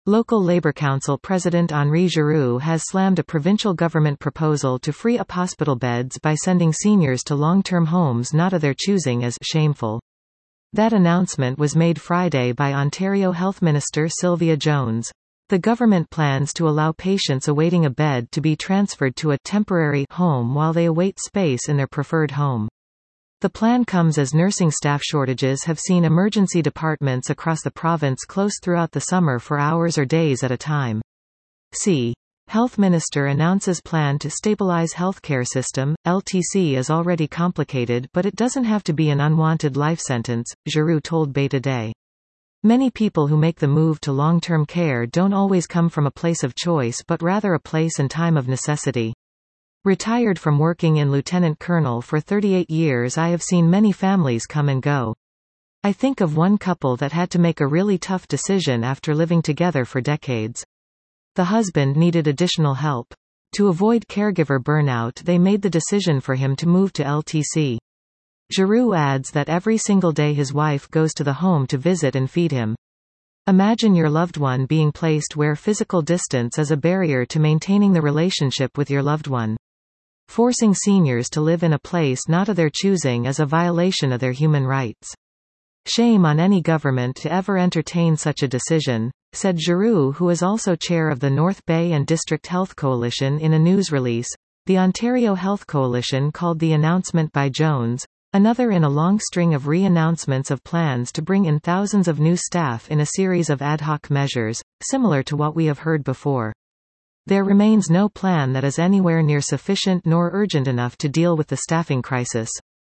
Local Labour Council President Henri Giroux has slammed a provincial government proposal to free up hospital beds by sending seniors to long-term homes not of their choosing as shameful. That announcement was made Friday by Ontario Health Minister Sylvia Jones. The government plans to allow patients awaiting a bed to be transferred to a temporary home while they await space in their preferred home. The plan comes as nursing staff shortages have seen emergency departments across the province close throughout the summer for hours or days at a time. Health Minister announces plan to stabilize healthcare system. LTC is already complicated, but it doesn't have to be an unwanted life sentence, Giroux told Bay Today. Many people who make the move to long-term care don't always come from a place of choice but rather a place and time of necessity. Retired from working in Lieutenant Colonel for 38 years, I have seen many families come and go. I think of one couple that had to make a really tough decision after living together for decades. The husband needed additional help. To avoid caregiver burnout, they made the decision for him to move to LTC. Giroux adds that every single day his wife goes to the home to visit and feed him. Imagine your loved one being placed where physical distance is a barrier to maintaining the relationship with your loved one. Forcing seniors to live in a place not of their choosing is a violation of their human rights. Shame on any government to ever entertain such a decision, said Giroux, who is also chair of the North Bay and District Health Coalition. In a news release, the Ontario Health Coalition called the announcement by Jones another in a long string of re-announcements of plans to bring in thousands of new staff in a series of ad hoc measures, similar to what we have heard before. There remains no plan that is anywhere near sufficient nor urgent enough to deal with the staffing crisis.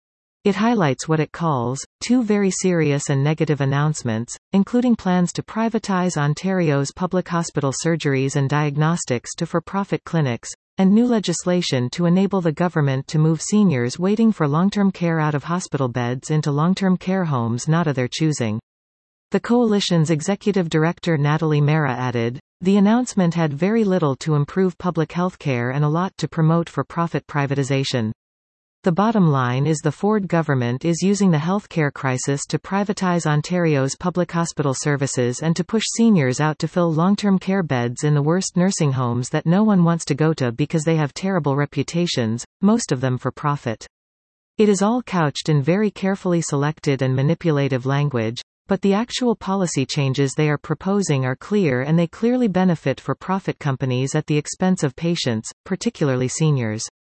It highlights what it calls two very serious and negative announcements, including plans to privatize Ontario's public hospital surgeries and diagnostics to for-profit clinics, and new legislation to enable the government to move seniors waiting for long-term care out of hospital beds into long-term care homes not of their choosing. The coalition's executive director Natalie Mera added, "The announcement had very little to improve public health care and a lot to promote for-profit privatization. The bottom line is the Ford government is using the healthcare crisis to privatize Ontario's public hospital services and to push seniors out to fill long-term care beds in the worst nursing homes that no one wants to go to because they have terrible reputations, most of them for profit." It is all couched in very carefully selected and manipulative language, but the actual policy changes they are proposing are clear, and they clearly benefit for-profit companies at the expense of patients, particularly seniors.